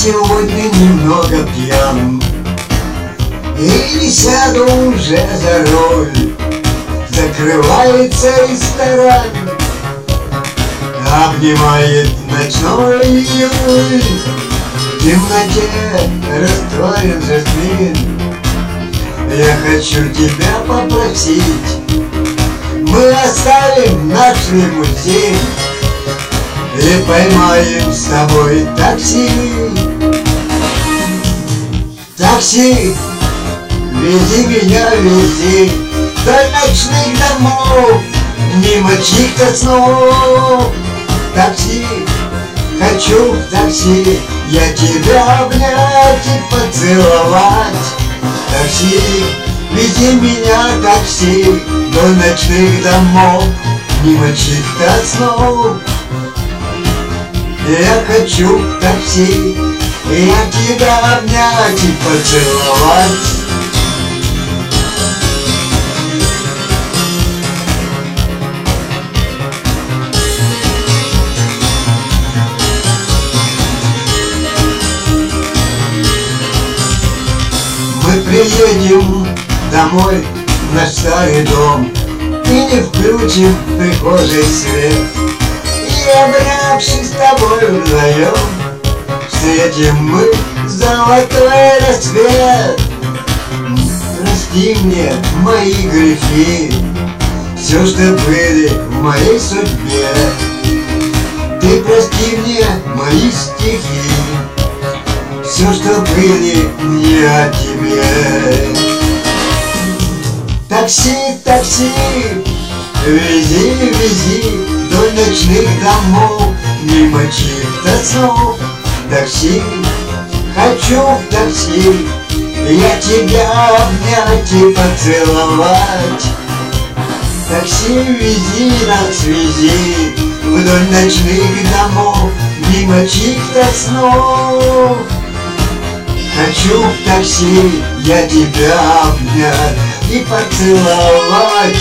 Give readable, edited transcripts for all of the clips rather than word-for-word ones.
сегодня немного пьян и не сяду уже за руль. Закрывается ресторан, обнимает ночной июль. В темноте растворен жасмин. Я хочу тебя попросить, мы оставим наш лимузин и поймаем с тобой такси. Такси, вези меня, вези до ночных домов, мимо чьих-то снов. Такси, хочу в такси я тебя обнять и поцеловать. Такси, вези меня, такси, до ночных домов, мимо чьих-то снов. Я хочу в такси, я тебя обнять и поцеловать. Мы приедем домой в наш старый дом и не включим в прихожей свет. И обнявшись с тобой вдвоем, встретим мы золотой рассвет. Прости мне мои грехи, все, что были в моей судьбе. Ты прости мне мои стихи, все, что были не о тебе. Такси, такси, вези, вези до ночных домов, мимо чьих-то снов. Такси, хочу в такси я тебя обнять и поцеловать. Такси, вези нас, вези вдоль ночных домов, мимо чьих-то снов. Хочу в такси я тебя обнять и поцеловать.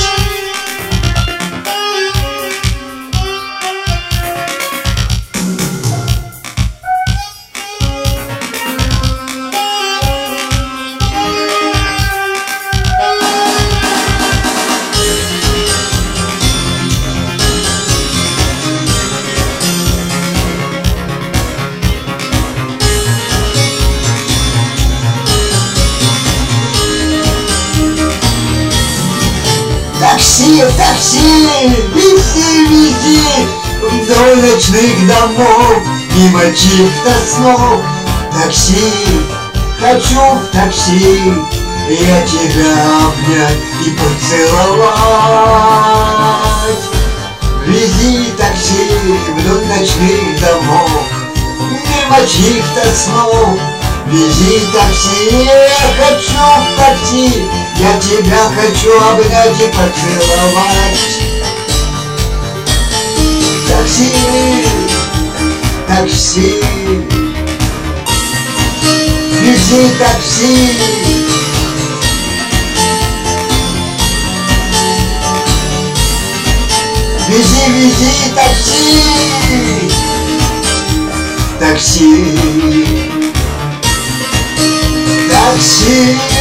Такси, такси, вези, вези вдоль ночных домов, мимо чьих-то снов. Такси, хочу в такси я тебя обнять и поцеловать. Вези такси вдоль ночных домов, мимо чьих-то снов. Вези такси, я хочу в такси я тебя хочу обнять и поцеловать. Такси, такси, вези такси. Вези, вези такси. Такси, такси.